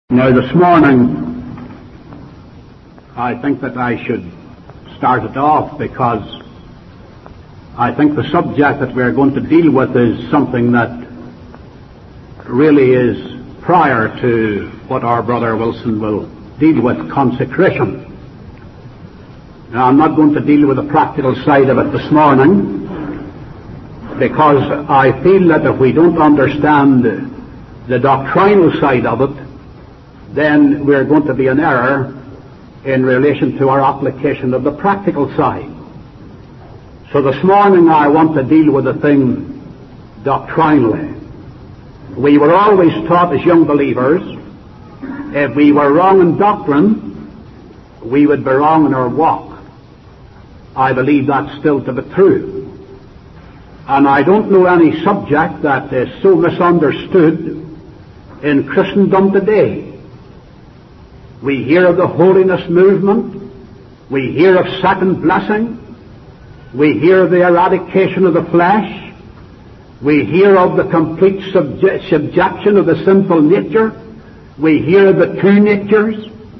Now this morning, I think that I should start it off because I think the subject that we're going to deal with is something that really is prior to what our brother Wilson will deal with, consecration. Now I'm not going to deal with the practical side of it this morning because I feel that if we don't understand the doctrinal side of it, then we're going to be in error in relation to our application of the practical side. So this morning I want to deal with the thing doctrinally. We were always taught as young believers, if we were wrong in doctrine, we would be wrong in our walk. I believe that's still to be true. And I don't know any subject that is so misunderstood in Christendom today. We hear of the holiness movement. We hear of second blessing. We hear of the eradication of the flesh. We hear of the complete subjection of the sinful nature. We hear of the two natures.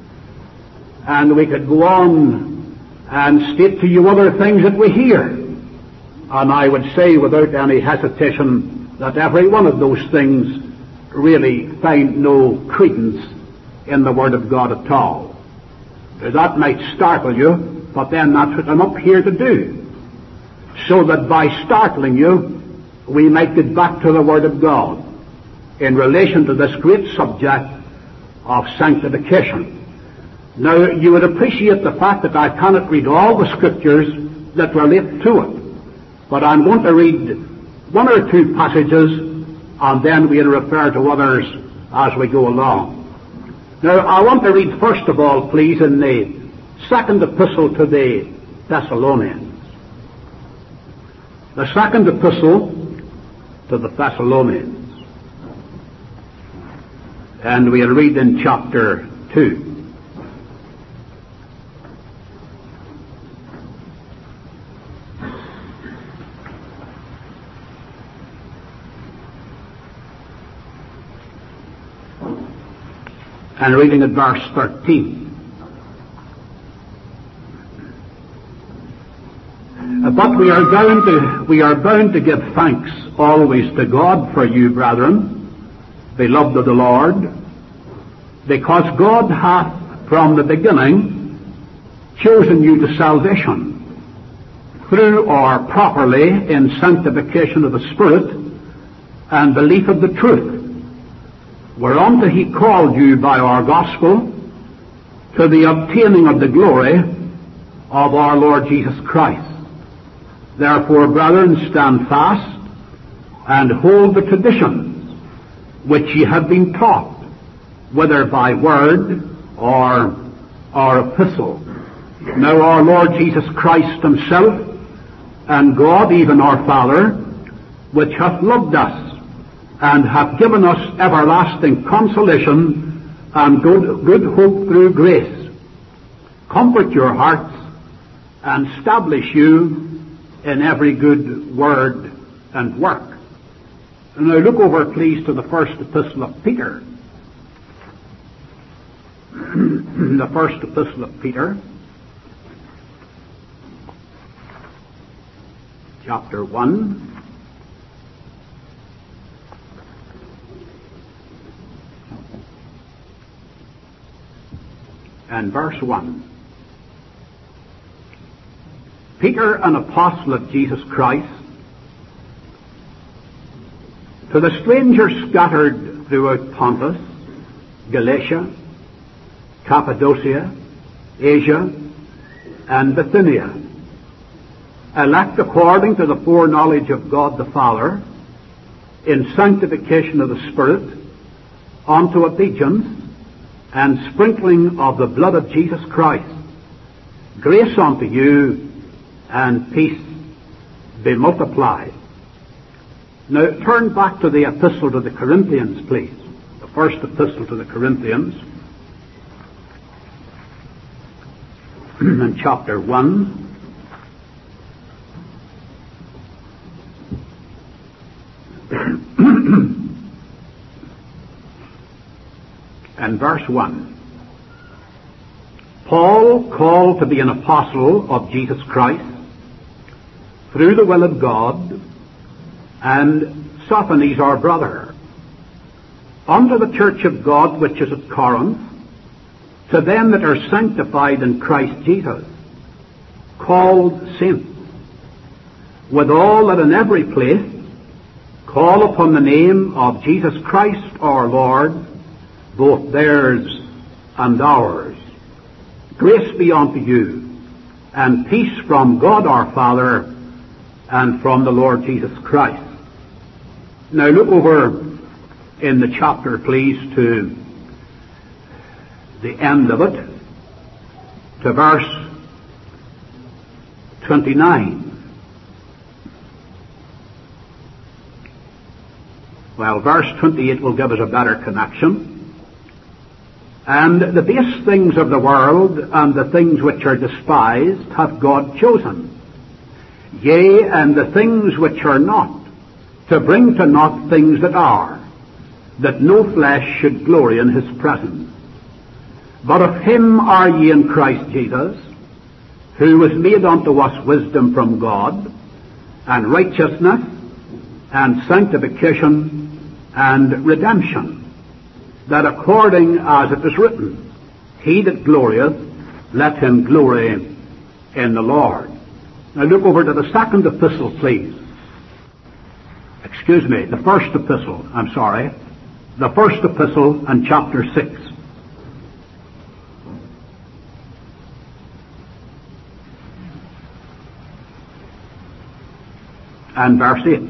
And we could go on and state to you other things that we hear. And I would say without any hesitation that every one of those things really find no credence in the Word of God at all. That might startle you, but then that's what I'm up here to do. So that by startling you, we might get back to the Word of God in relation to this great subject of sanctification. Now, you would appreciate the fact that I cannot read all the scriptures that relate to it, but I'm going to read one or two passages, and then we'll refer to others as we go along. Now, I want to read first of all, please, in the second epistle to the Thessalonians. The second epistle to the Thessalonians. And we'll read in chapter 2. And reading at verse 13. But we are bound to give thanks always to God for you, brethren, beloved of the Lord, because God hath from the beginning chosen you to salvation, through or properly in sanctification of the Spirit and belief of the truth, whereunto he called you by our gospel to the obtaining of the glory of our Lord Jesus Christ. Therefore, brethren, stand fast and hold the traditions which ye have been taught, whether by word or epistle. Now our Lord Jesus Christ himself and God, even our Father, which hath loved us and hath given us everlasting consolation and good hope through grace, comfort your hearts and establish you in every good word and work. And now look over, please, to the first epistle of Peter. The first epistle of Peter, chapter 1. And verse 1. Peter, an apostle of Jesus Christ, to the strangers scattered throughout Pontus, Galatia, Cappadocia, Asia, and Bithynia, elect according to the foreknowledge of God the Father, in sanctification of the Spirit, unto obedience and sprinkling of the blood of Jesus Christ. Grace unto you and peace be multiplied. Now turn back to the epistle to the Corinthians, please. The first epistle to the Corinthians, in chapter 1. and verse 1. Paul, called to be an apostle of Jesus Christ, through the will of God, and Sosthenes our brother, unto the church of God which is at Corinth, to them that are sanctified in Christ Jesus, called saints, with all that in every place call upon the name of Jesus Christ our Lord, both theirs and ours. Grace be unto you, and peace from God our Father, and from the Lord Jesus Christ. Now look over in the chapter, please, to the end of it, to verse 29. Well, verse 28 will give us a better connection. And the base things of the world and the things which are despised hath God chosen, yea, and the things which are not, to bring to naught things that are, that no flesh should glory in his presence. But of him are ye in Christ Jesus, who was made unto us wisdom from God, and righteousness, and sanctification, and redemption, that according as it is written, he that glorieth, let him glory in the Lord. Now look over to the second epistle, please. Excuse me, the first epistle, I'm sorry. The first epistle and chapter 6. And verse 8.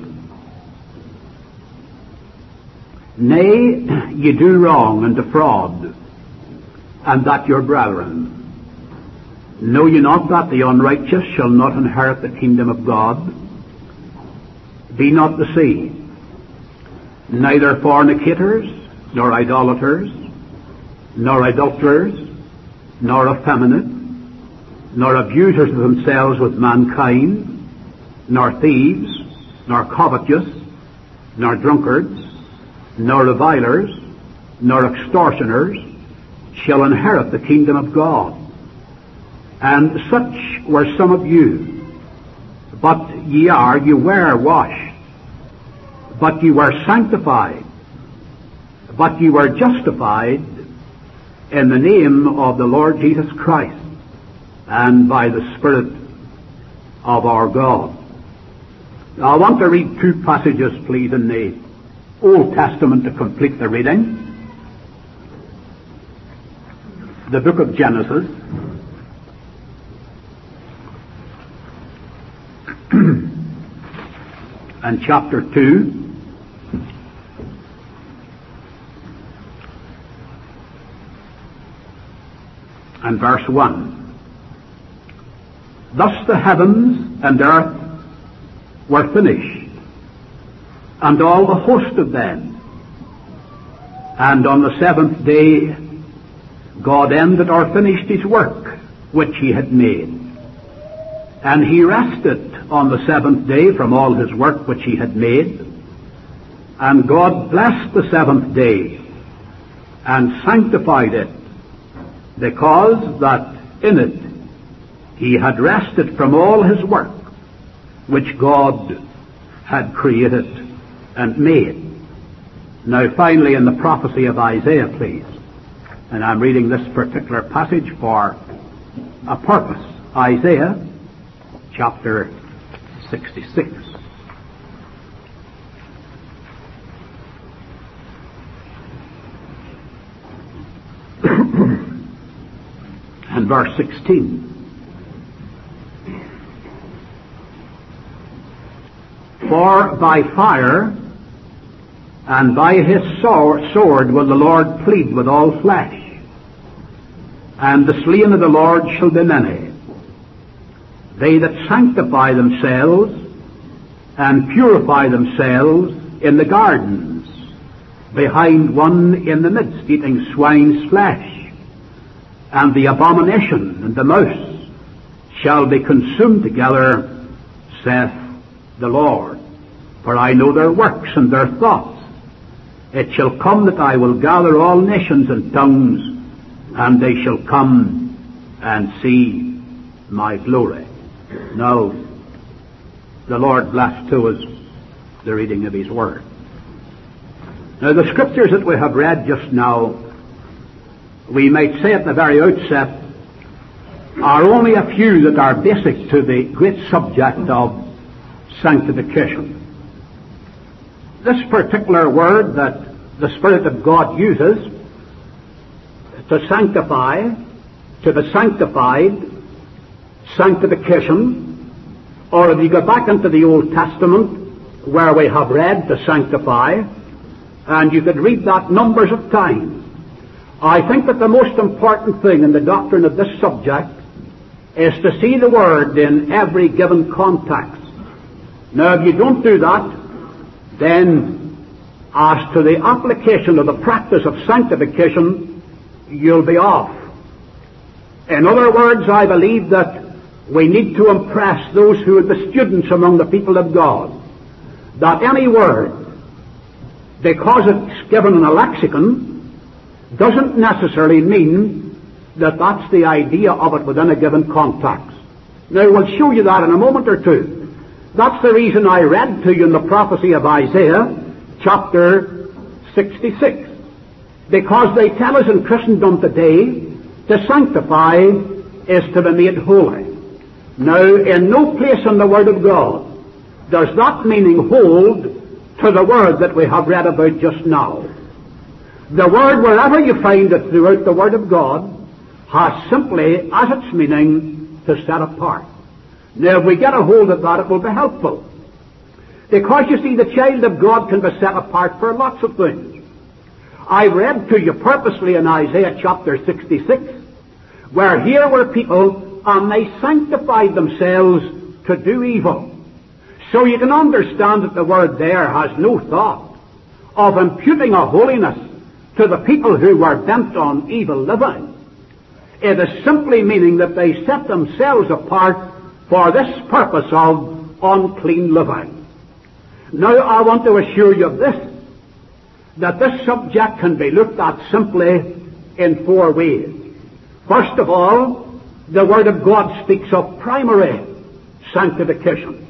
Nay, ye do wrong and defraud, and that your brethren. Know ye not that the unrighteous shall not inherit the kingdom of God? Be not deceived. Neither fornicators, nor idolaters, nor adulterers, nor effeminate, nor abusers of themselves with mankind, nor thieves, nor covetous, nor drunkards, nor revilers, nor extortioners shall inherit the kingdom of God. And such were some of you. But ye were washed, but ye were sanctified, but ye were justified in the name of the Lord Jesus Christ, and by the Spirit of our God. Now I want to read two passages, please, in the Old Testament to complete the reading. The book of Genesis, and chapter 2, and verse 1. Thus the heavens and earth were finished, and all the host of them. And on the seventh day God ended or finished his work which he had made. And he rested on the seventh day from all his work which he had made. And God blessed the seventh day, and sanctified it, because that in it he had rested from all his work which God had created and made. Now finally in the prophecy of Isaiah, please. And I'm reading this particular passage for a purpose. Isaiah chapter 66. And verse 16. For by fire and by his sword will the Lord plead with all flesh, and the slain of the Lord shall be many. They that sanctify themselves and purify themselves in the gardens, behind one in the midst, eating swine's flesh, and the abomination and the mouse shall be consumed together, saith the Lord. For I know their works and their thoughts It shall come that I will gather all nations and tongues, and they shall come and see my glory. Now, the Lord bless to us the reading of His Word. Now, the Scriptures that we have read just now, we might say at the very outset, are only a few that are basic to the great subject of sanctification. This particular word that the Spirit of God uses, to sanctify, to be sanctified, sanctification, or if you go back into the Old Testament where we have read to sanctify, and you could read that numbers of times. I think that the most important thing in the doctrine of this subject is to see the word in every given context. Now, if you don't do that, then as to the application of the practice of sanctification, you'll be off. In other words, I believe that we need to impress those who are the students among the people of God that any word, because it's given in a lexicon, doesn't necessarily mean that that's the idea of it within a given context. Now, we'll show you that in a moment or two. That's the reason I read to you in the prophecy of Isaiah, chapter 66. Because they tell us in Christendom today, to sanctify is to be made holy. Now, in no place in the Word of God does that meaning hold to the word that we have read about just now. The word, wherever you find it throughout the Word of God, has simply as its meaning to set apart. Now, if we get a hold of that, it will be helpful. Because, you see, the child of God can be set apart for lots of things. I read to you purposely in Isaiah chapter 66, where here were people, and they sanctified themselves to do evil. So you can understand that the word there has no thought of imputing a holiness to the people who were bent on evil living. It is simply meaning that they set themselves apart for this purpose of unclean living. Now, I want to assure you of this, that this subject can be looked at simply in four ways. First of all, the Word of God speaks of primary sanctification.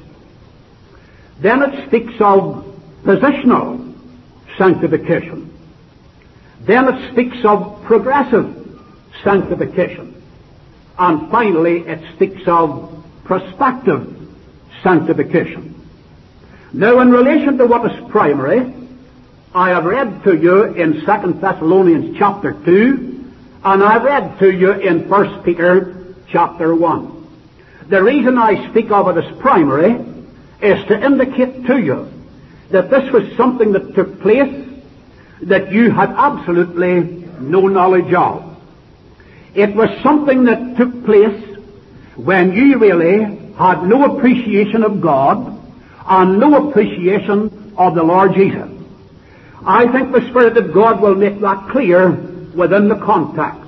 Then it speaks of positional sanctification. Then it speaks of progressive sanctification. And finally, it speaks of prospective sanctification. Now, in relation to what is primary, I have read to you in 2 Thessalonians chapter 2, and I read to you in 1 Peter chapter 1. The reason I speak of it as primary is to indicate to you that this was something that took place that you had absolutely no knowledge of. It was something that took place when you really had no appreciation of God and no appreciation of the Lord Jesus. I think the Spirit of God will make that clear within the context.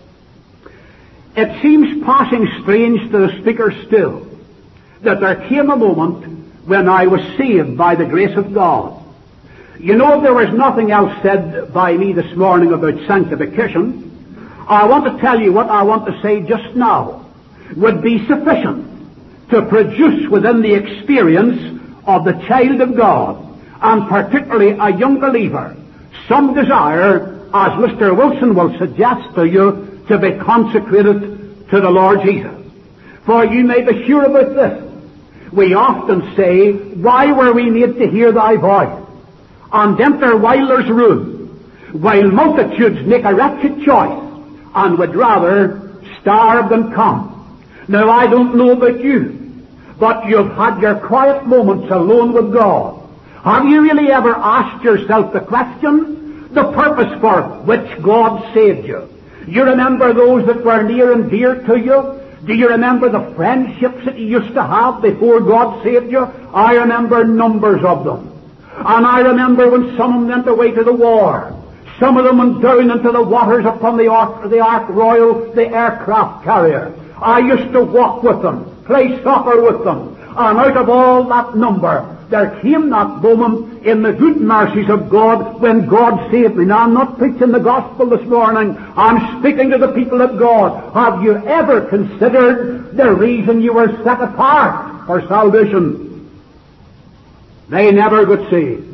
It seems passing strange to the speaker still that there came a moment when I was saved by the grace of God. You know, if there was nothing else said by me this morning about sanctification, I want to tell you what I want to say just now would be sufficient to produce within the experience of the child of God, and particularly a young believer, some desire, as Mr. Wilson will suggest to you, to be consecrated to the Lord Jesus. For you may be sure about this. We often say, why were we made to hear thy voice? And enter Wilder's room, while multitudes make a wretched choice, and would rather starve than come. Now, I don't know about you, but you've had your quiet moments alone with God. Have you really ever asked yourself the question, the purpose for which God saved you? You remember those that were near and dear to you? Do you remember the friendships that you used to have before God saved you? I remember numbers of them. And I remember when some of them went away to the war. Some of them went down into the waters upon the Ark Royal, the aircraft carrier. I used to walk with them, play soccer with them. And out of all that number, there came that moment in the good mercies of God when God saved me. Now, I'm not preaching the gospel this morning. I'm speaking to the people of God. Have you ever considered the reason you were set apart for salvation? They never got saved.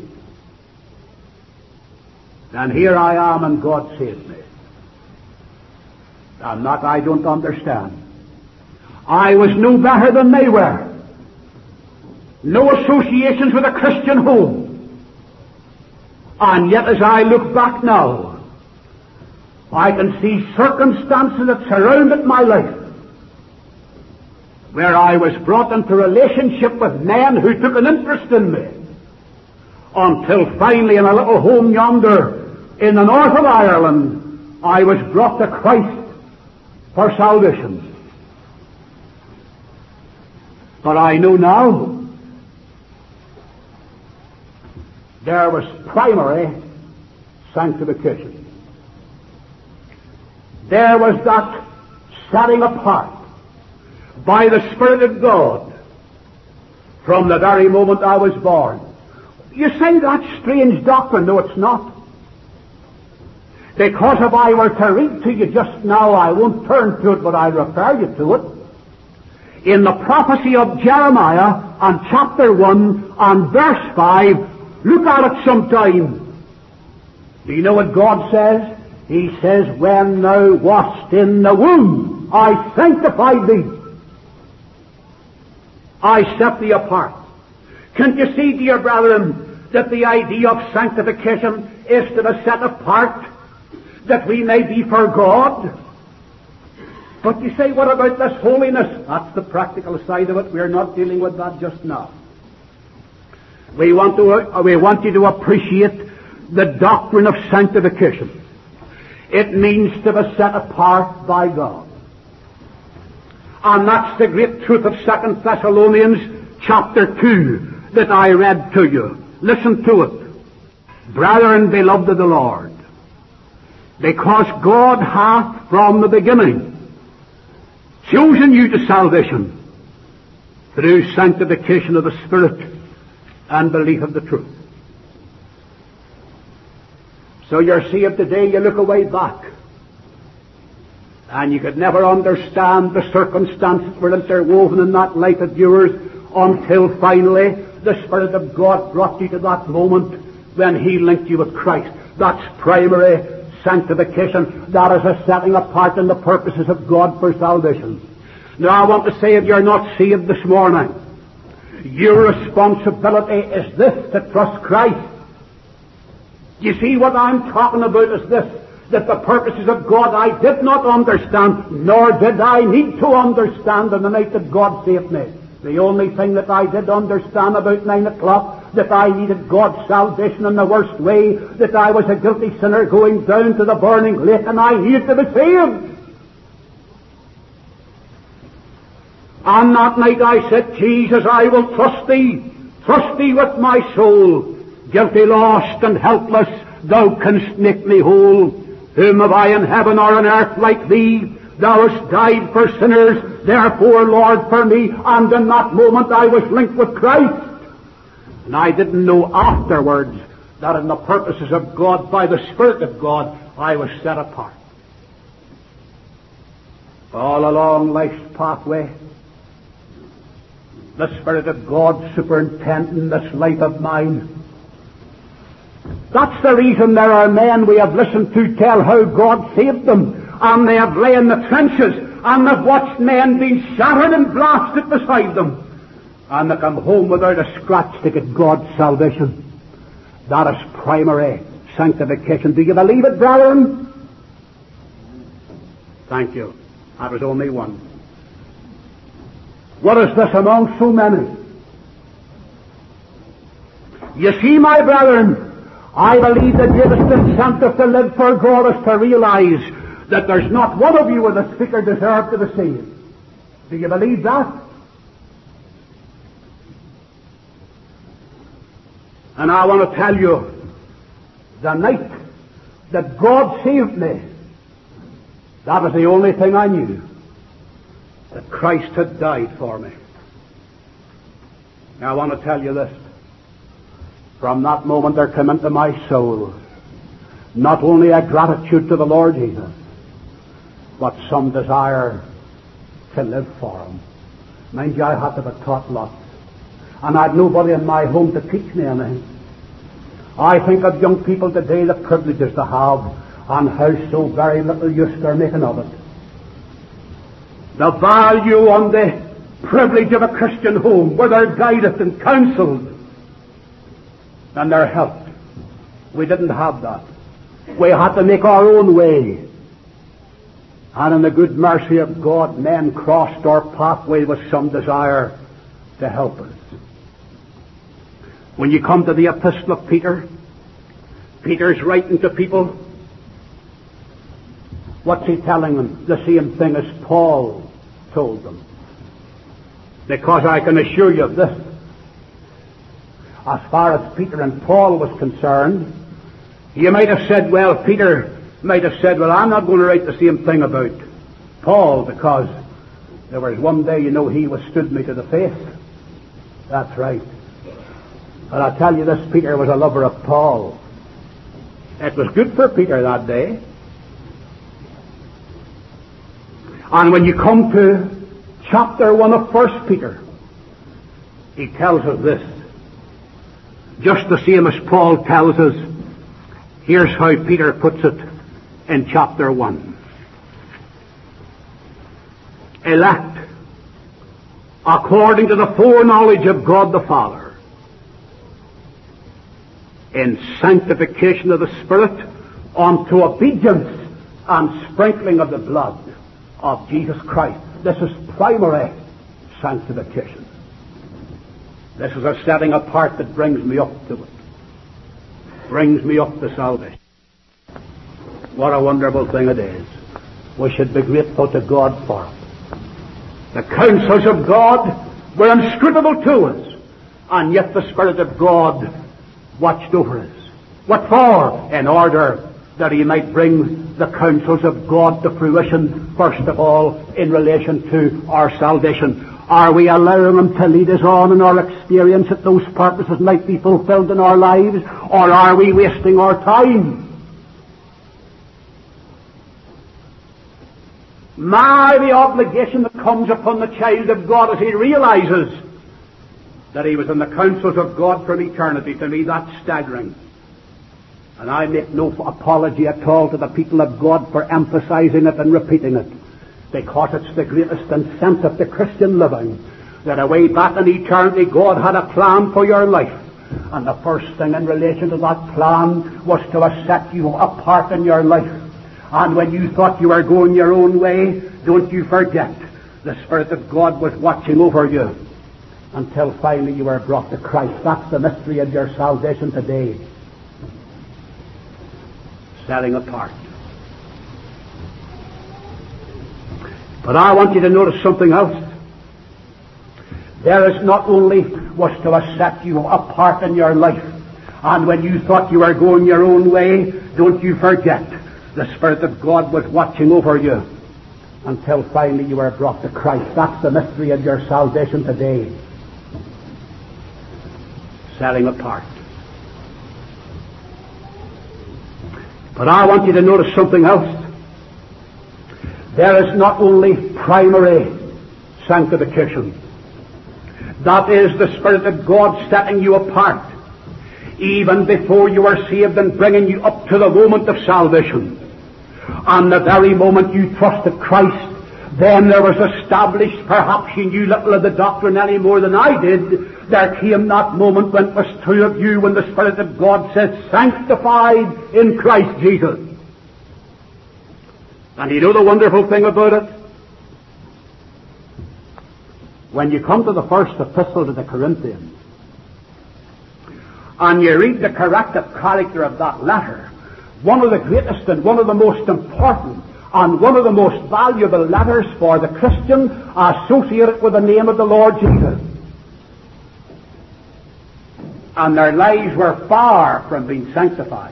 And here I am, and God saved me. And that I don't understand. I was no better than they were. No associations with a Christian home. And yet as I look back now, I can see circumstances that surrounded my life where I was brought into relationship with men who took an interest in me, until finally in a little home yonder in the north of Ireland, I was brought to Christ for salvation. But I know now there was primary sanctification. There was that setting apart by the Spirit of God from the very moment I was born. You say that's strange doctrine. No, it's not. Because if I were to read to you just now, I won't turn to it, but I'll refer you to it. In the prophecy of Jeremiah, on chapter 1, on verse 5, look at it sometime. Do you know what God says? He says, when thou wast in the womb, I sanctified thee. I set thee apart. Can't you see, dear brethren, that the idea of sanctification is to be set apart, that we may be for God? But you say, what about this holiness? That's the practical side of it. We're not dealing with that just now. We want you to appreciate the doctrine of sanctification. It means to be set apart by God. And that's the great truth of 2 Thessalonians chapter 2 that I read to you. Listen to it. Brethren, beloved of the Lord, because God hath from the beginning chosen you to salvation through sanctification of the Spirit and belief of the truth. So you're saved today, you look away back, and you could never understand the circumstances that were interwoven in that life of yours until finally the Spirit of God brought you to that moment when He linked you with Christ. That's primary sanctification. That is a setting apart in the purposes of God for salvation. Now I want to say, if you're not saved this morning, your responsibility is this, to trust Christ. You see, what I'm talking about is this, that the purposes of God I did not understand, nor did I need to understand on the night that God saved me. The only thing that I did understand about 9 o'clock, that I needed God's salvation in the worst way, that I was a guilty sinner going down to the burning lake, and I needed to be saved. On that night I said, Jesus, I will trust Thee with my soul. Guilty, lost, and helpless, Thou canst make me whole. Whom have I in heaven or on earth like Thee? Thou hast died for sinners, therefore, Lord, for me. And in that moment I was linked with Christ. And I didn't know afterwards that in the purposes of God, by the Spirit of God, I was set apart. All along life's pathway, the Spirit of God superintending this life of mine. That's the reason there are men we have listened to tell how God saved them, and they have lay in the trenches, and they've watched men being shattered and blasted beside them, and they come home without a scratch to get God's salvation. That is primary sanctification. Do you believe it, brethren? Thank you. That was only one. What is this among so many? You see, my brethren, I believe the greatest incentive to live for God is to realize that there's not one of you with a speaker deserved to be saved. Do you believe that? And I want to tell you, the night that God saved me, that was the only thing I knew, that Christ had died for me. Now I want to tell you this. From that moment there came into my soul not only a gratitude to the Lord Jesus, but some desire to live for Him. Mind you, I had to be taught lots, and I had nobody in my home to teach me anything. I think of young people today, the privileges they have, and how so very little use they're making of it. The value on the privilege of a Christian home, where they're guided and counselled and they're helped. We didn't have that. We had to make our own way. And in the good mercy of God, men crossed our pathway with some desire to help us. When you come to the epistle of Peter, Peter's writing to people. What's he telling them? The same thing as Paul told them. Because I can assure you of this, as far as Peter and Paul was concerned, you might have said, well, Peter might have said, well, I'm not going to write the same thing about Paul, because there was one day, he withstood me to the face. That's right. But I tell you this, Peter was a lover of Paul. It was good for Peter that day. And when you come to chapter 1 of 1 Peter, he tells us this. Just the same as Paul tells us, here's how Peter puts it in chapter 1. Elect, according to the foreknowledge of God the Father, in sanctification of the Spirit, unto obedience and sprinkling of the blood of Jesus Christ. This is primary sanctification. This is a setting apart that brings me up to it. Brings me up to salvation. What a wonderful thing it is. We should be grateful to God for it. The counsels of God were inscrutable to us, and yet the Spirit of God watched over us. What for? In order that He might bring the counsels of God to fruition, first of all, in relation to our salvation. Are we allowing Him to lead us on in our experience that those purposes might be fulfilled in our lives, or are we wasting our time? The obligation that comes upon the child of God as he realizes that he was in the counsels of God from eternity. To me, that's staggering. And I make no apology at all to the people of God for emphasizing it and repeating it, because it's the greatest incentive to Christian living, that away back in eternity God had a plan for your life. And the first thing in relation to that plan was to set you apart in your life. And when you thought you were going your own way, don't you forget, the Spirit of God was watching over you until finally you were brought to Christ. That's the mystery of your salvation today. Setting apart. But I want you to notice something else. There is not only was to set you apart in your life, and when you thought you were going your own way, don't you forget, the Spirit of God was watching over you until finally you were brought to Christ. That's the mystery of your salvation today. Setting apart. But I want you to notice something else. There is not only primary sanctification. That is the Spirit of God setting you apart even before you are saved and bringing you up to the moment of salvation. On the very moment you trusted Christ, then there was established, perhaps you knew little of the doctrine any more than I did, there came that moment when it was true of you, when the Spirit of God says, sanctified in Christ Jesus. And you know the wonderful thing about it? When you come to the first epistle to the Corinthians, and you read the corrective character of that letter, one of the greatest and one of the most important and one of the most valuable letters for the Christian associated with the name of the Lord Jesus. And their lives were far from being sanctified.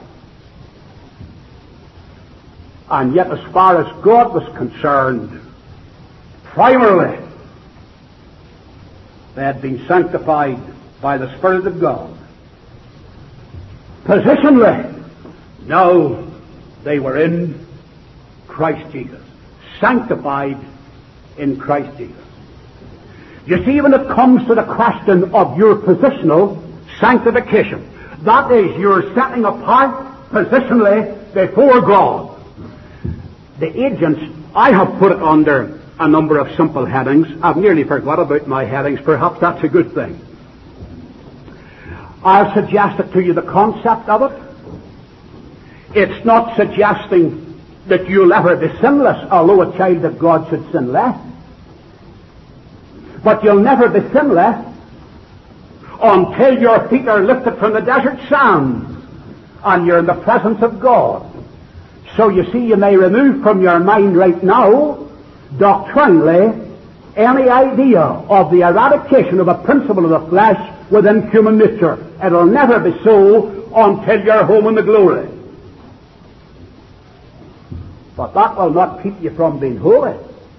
And yet, as far as God was concerned, primarily, they had been sanctified by the Spirit of God. positionally. Now they were in Christ Jesus, sanctified in Christ Jesus. You see, when it comes to the question of your positional sanctification, that is, you're setting apart positionally before God. The agents, I have put it under a number of simple headings. I've nearly forgot about my headings. Perhaps that's a good thing. I've suggested to you the concept of it. It's not suggesting that you'll ever be sinless, although a child of God should sin less. But you'll never be sinless until your feet are lifted from the desert sands and you're in the presence of God. So you see, you may remove from your mind right now, doctrinally, any idea of the eradication of a principle of the flesh within human nature. It'll never be so until you're home in the glory. But that will not keep you from being holy.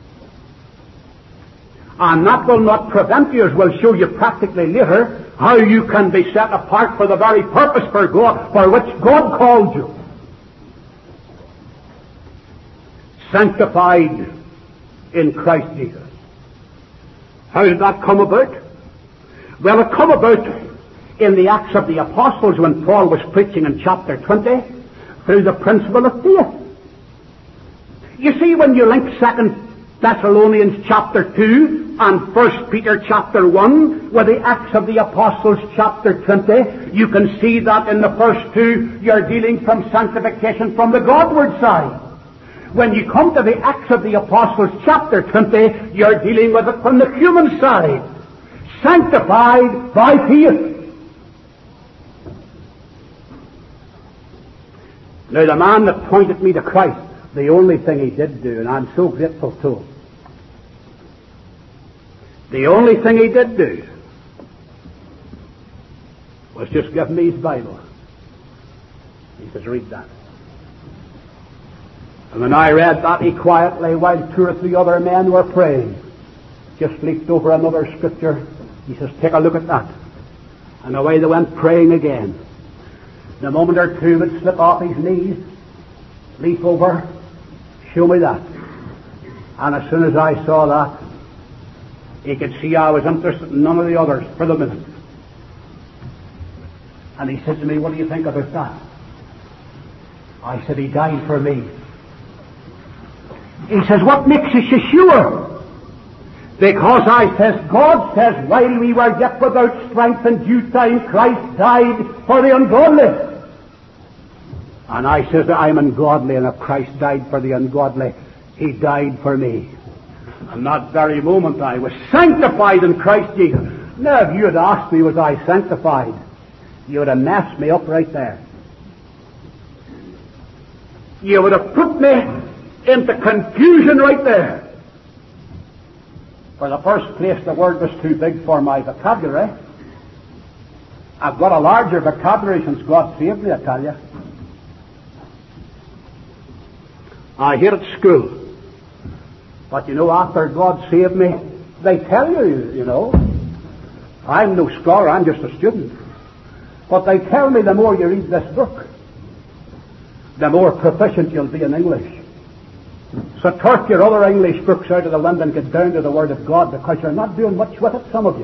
And that will not prevent you, as we'll show you practically later, how you can be set apart for the very purpose for God, for which God called you. Sanctified in Christ Jesus. How did that come about? Well, it come about in the Acts of the Apostles when Paul was preaching in chapter 20 through the principle of faith. You see, when you link 2 Thessalonians chapter 2 and 1 Peter chapter 1 with the Acts of the Apostles chapter 20, you can see that in the first two you're dealing from sanctification from the Godward side. When you come to the Acts of the Apostles chapter 20, you're dealing with it from the human side. Sanctified by faith. Now the man that pointed me to Christ, the only thing he did do, and I'm so grateful to him, the only thing he did do was just give me his Bible. He says, read that. And when I read that, he quietly, while two or three other men were praying, just leaped over another scripture. He says, take a look at that. And away they went praying again. In a moment or two would slip off his knees, leap over, show me that. And as soon as I saw that, he could see I was interested in none of the others for the minute. And he said to me, what do you think about that? I said, he died for me. He says, what makes you so sure? Because I says, God says, while we were yet without strength in due time, Christ died for the ungodly. And I says, I'm ungodly, and if Christ died for the ungodly, he died for me. And that very moment I was sanctified in Christ Jesus. Now, if you had asked me, was I sanctified, you would have messed me up right there. You would have put me into confusion right there. For the first place, the word was too big for my vocabulary. I've got a larger vocabulary since God saved me, I tell you. I hear at school. But you know, after God saved me, they tell you, you know, I'm no scholar, I'm just a student. But they tell me the more you read this book, the more proficient you'll be in English. So turf your other English books out of the window and get down to the Word of God, because you're not doing much with it, some of you.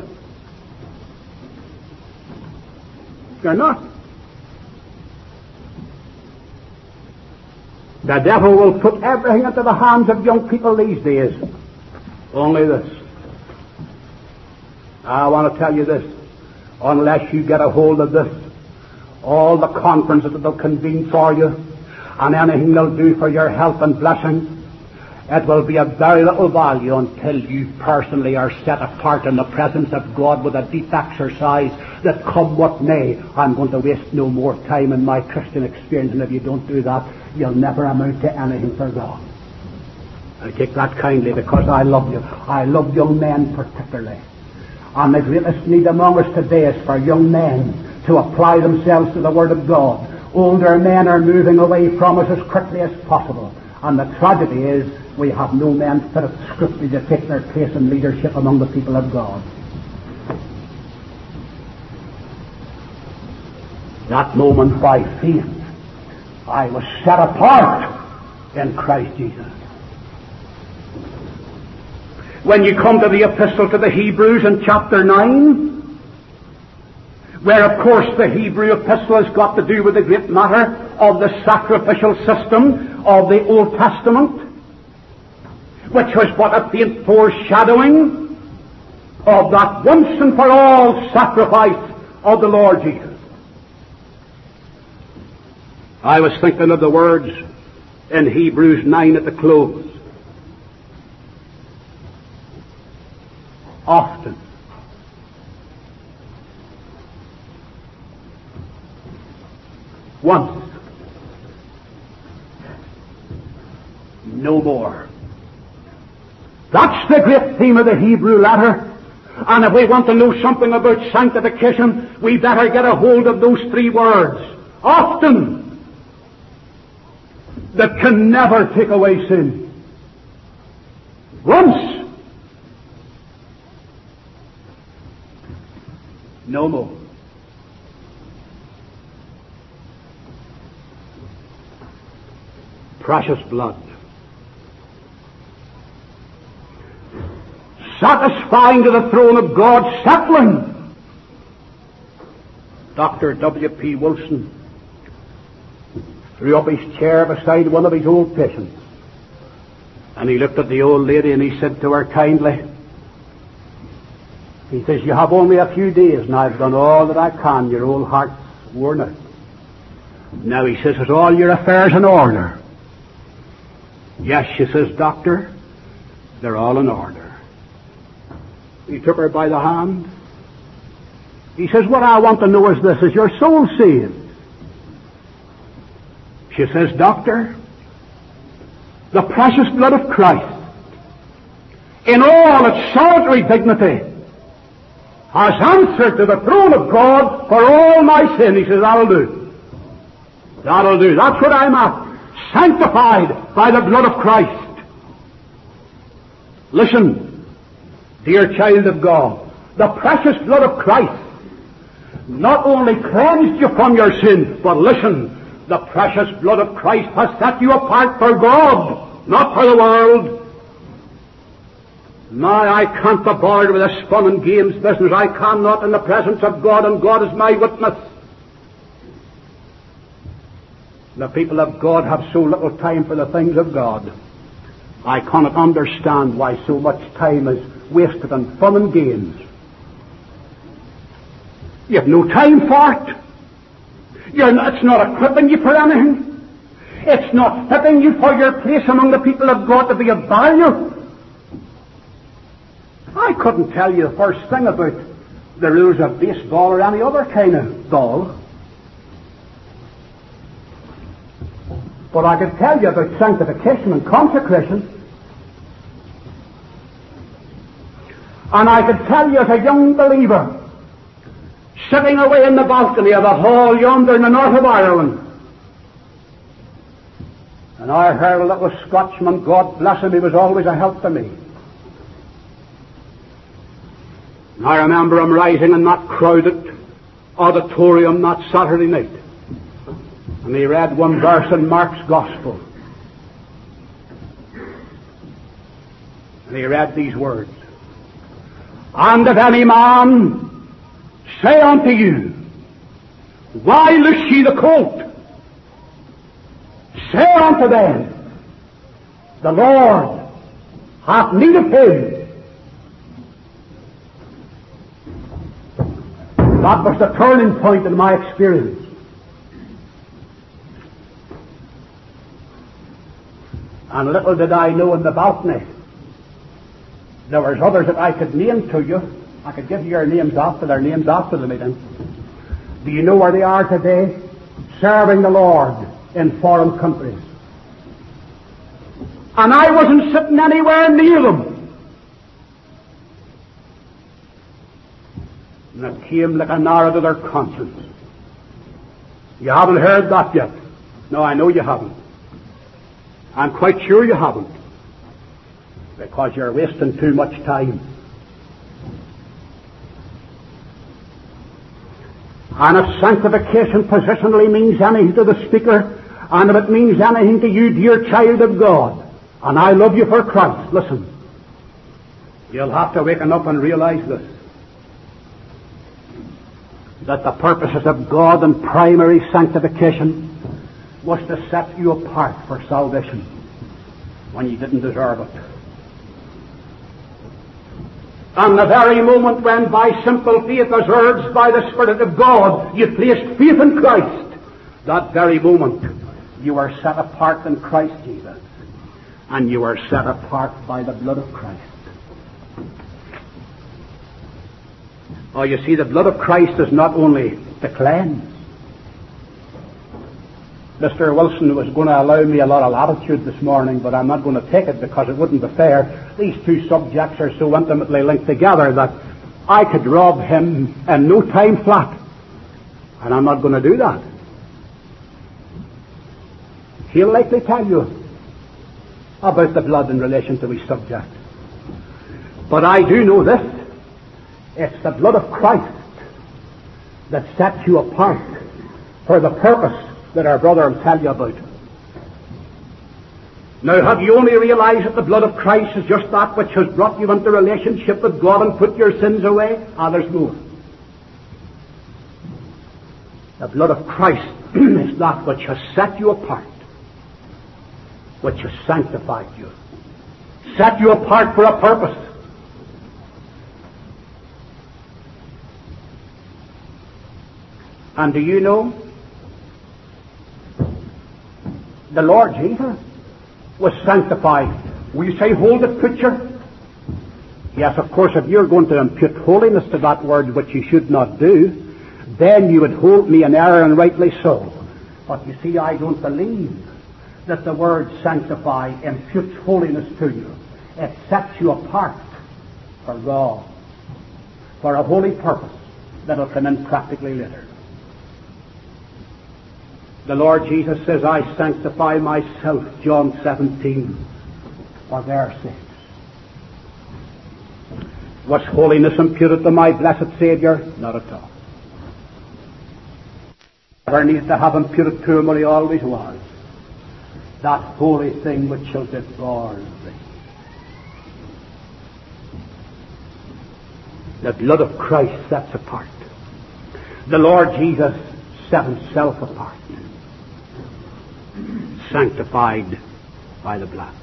You're not. The devil will put everything into the hands of young people these days. Only this. I want to tell you this. Unless you get a hold of this, all the conferences that they'll convene for you, and anything they'll do for your health and blessing, it will be of very little value until you personally are set apart in the presence of God with a deep exercise that come what may. I'm going to waste no more time in my Christian experience, and if you don't do that, you'll never amount to anything for God. I take that kindly because I love you. I love young men particularly. And the greatest need among us today is for young men to apply themselves to the Word of God. Older men are moving away from us as quickly as possible. And the tragedy is we have no men fit of Scripture to take their place in leadership among the people of God. That moment by faith, I was set apart in Christ Jesus. When you come to the epistle to the Hebrews in chapter 9, where of course the Hebrew epistle has got to do with the great matter of the sacrificial system of the Old Testament, which was but a faint foreshadowing of that once and for all sacrifice of the Lord Jesus. I was thinking of the words in Hebrews 9 at the close. Often. Once. No more. That's the great theme of the Hebrew letter. And if we want to know something about sanctification, we better get a hold of those three words. Often. That can never take away sin. Once. No more. Precious blood. Satisfying to the throne of God, settling. Dr. W.P. Wilson threw up his chair beside one of his old patients. And he looked at the old lady and he said to her kindly, he says, you have only a few days and I've done all that I can. Your old heart's worn out. Now he says, is all your affairs in order? Yes, she says, doctor, they're all in order. He took her by the hand. He says, what I want to know is this, is your soul saved? She says, doctor, the precious blood of Christ, in all its solitary dignity, has answered to the throne of God for all my sin. He says, that'll do. That'll do. That's what I'm at. Sanctified by the blood of Christ. Listen, dear child of God, the precious blood of Christ not only cleansed you from your sin, but listen, the precious blood of Christ has set you apart for God, not for the world. Now, I can't be bothered with this fun and games business. I cannot in the presence of God, and God is my witness. The people of God have so little time for the things of God. I cannot understand why so much time is wasted on fun and games. You have no time for it. It's not equipping you for anything. It's not fitting you for your place among the people of God to be of value. I couldn't tell you the first thing about the rules of baseball or any other kind of ball. But I could tell you about sanctification and consecration. And I could tell you as a young believer, sitting away in the balcony of a hall yonder in the north of Ireland, and I heard a little Scotchman, God bless him, he was always a help to me. And I remember him rising in that crowded auditorium that Saturday night, and he read one verse in Mark's Gospel. And he read these words, and if any man say unto you, why loose ye the colt? Say unto them, the Lord hath need of him. That was the turning point in my experience. And little did I know in the balcony, there was others that I could name to you. I could give you their names after the meeting. Do you know where they are today? Serving the Lord in foreign countries. And I wasn't sitting anywhere near them. And it came like an arrow to their conscience. You haven't heard that yet. No, I know you haven't. I'm quite sure you haven't. Because you're wasting too much time. And if sanctification positionally means anything to the speaker, and if it means anything to you, dear child of God, and I love you for Christ, listen, you'll have to waken up and realize this, that the purposes of God in primary sanctification was to set you apart for salvation when you didn't deserve it. And the very moment when by simple faith as urged by the Spirit of God you placed faith in Christ, that very moment you are set apart in Christ Jesus, and you are set apart by the blood of Christ. Oh, you see, the blood of Christ is not only to cleanse. Mr. Wilson was going to allow me a lot of latitude this morning, but I'm not going to take it because it wouldn't be fair. These two subjects are so intimately linked together that I could rob him in no time flat. And I'm not going to do that. He'll likely tell you about the blood in relation to his subject. But I do know this. It's the blood of Christ that sets you apart for the purpose that our brother will tell you about. Now, have you only realized that the blood of Christ is just that which has brought you into relationship with God and put your sins away? There's more. The blood of Christ is that which has set you apart, which has sanctified you, set you apart for a purpose. And do you know, the Lord Jesus was sanctified. Will you say, hold it, preacher? Yes, of course, if you're going to impute holiness to that word, which you should not do, then you would hold me in error, and rightly so. But you see, I don't believe that the word sanctify imputes holiness to you. It sets you apart for God, for a holy purpose that will come in practically later. The Lord Jesus says, I sanctify myself, John 17, for their sakes. Was holiness imputed to my blessed Saviour? Not at all. Never needs to have imputed to him what he always was. That holy thing which shall devour thee. The blood of Christ sets apart. The Lord Jesus set himself apart, sanctified by the blood.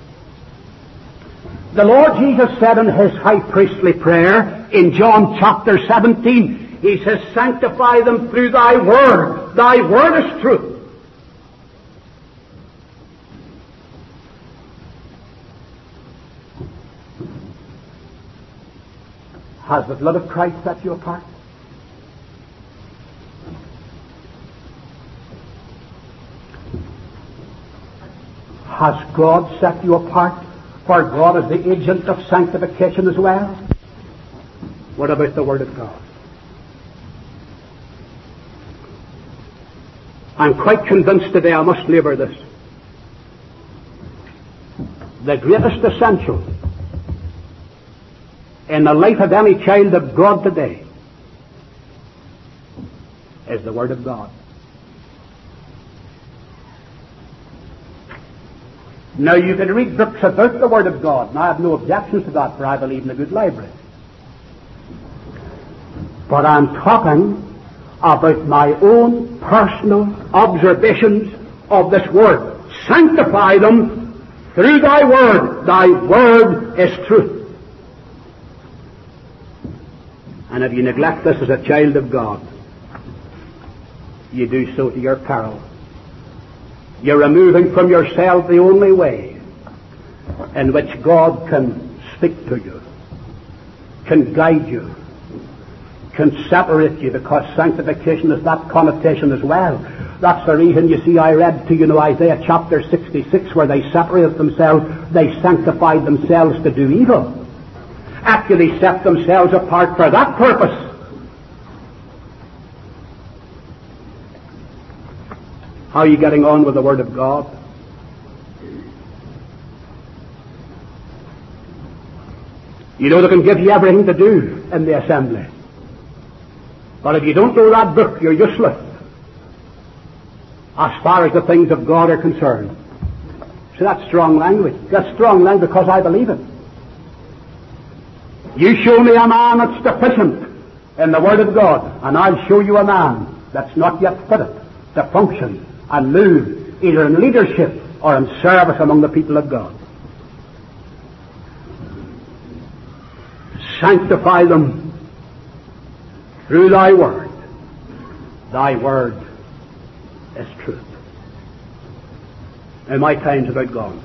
The Lord Jesus said in his high priestly prayer in John chapter 17, he says, sanctify them through thy word. Thy word is truth. Has the blood of Christ set you apart? Has God set you apart? For God is the agent of sanctification as well. What about the Word of God? I'm quite convinced today, I must labour this. The greatest essential in the life of any child of God today is the Word of God. Now, you can read books about the Word of God, and I have no objections to that, for I believe in a good library. But I'm talking about my own personal observations of this Word. Sanctify them through thy Word. Thy Word is truth. And if you neglect this as a child of God, you do so to your peril. You're removing from yourself the only way in which God can speak to you, can guide you, can separate you, because sanctification is that connotation as well. That's the reason, you see, I read to you Isaiah chapter 66, where they separated themselves, they sanctified themselves to do evil. Actually set themselves apart for that purpose. How are you getting on with the Word of God? You know, they can give you everything to do in the assembly. But if you don't know that book, you're useless as far as the things of God are concerned. See, that's strong language. That's strong language because I believe it. You show me a man that's deficient in the Word of God, and I'll show you a man that's not yet fitted to function and move either in leadership or in service among the people of God. Sanctify them through thy word. Thy word is truth. And my time's about gone.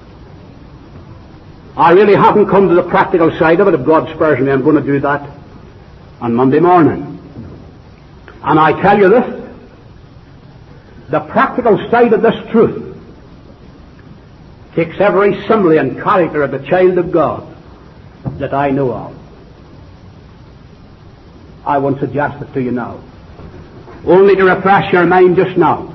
I really haven't come to the practical side of it. If God spares me, I'm going to do that on Monday morning. And I tell you this, the practical side of this truth takes every simile and character of the child of God that I know of. I won't suggest it to you now. Only to refresh your mind just now.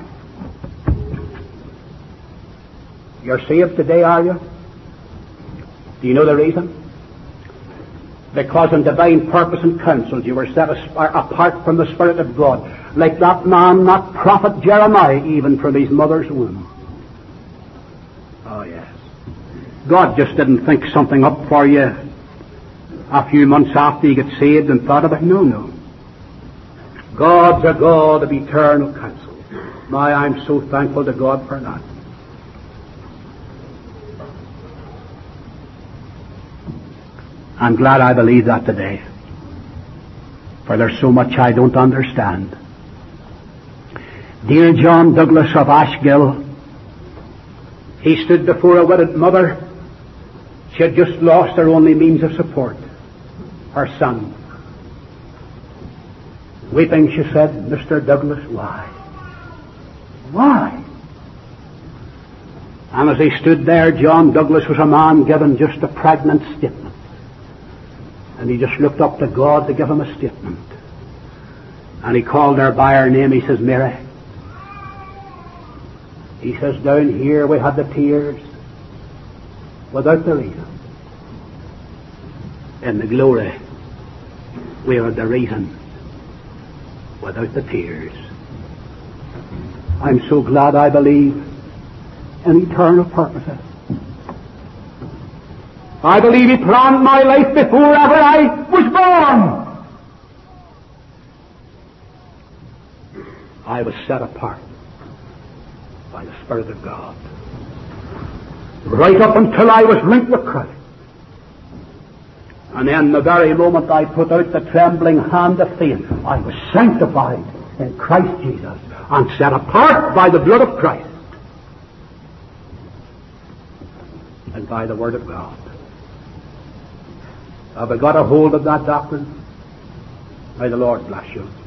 You're saved today, are you? Do you know the reason? Because in divine purpose and counsel you were set apart from the Spirit of God, like that man, that prophet Jeremiah, even from his mother's womb. Oh yes. God just didn't think something up for you a few months after you get saved and thought of it. No. God's a God of eternal counsel. My, I'm so thankful to God for that. I'm glad I believe that today, for there's so much I don't understand. Dear John Douglas of Ashgill, he stood before a widow mother. She had just lost her only means of support, her son. Weeping, she said, Mr. Douglas, why? Why? And as he stood there, John Douglas was a man given just a pregnant statement. And he just looked up to God to give him a statement. And he called her by her name. He says, Mary. He says, down here we had the tears without the reason. In the glory we had the reason without the tears. I'm so glad I believe in eternal purposes. I believe He planned my life before ever I was born. I was set apart by the Spirit of God. Right up until I was linked with Christ. And then the very moment I put out the trembling hand of faith, I was sanctified in Christ Jesus and set apart by the blood of Christ and by the Word of God. Have I got a hold of that doctrine? May the Lord bless you.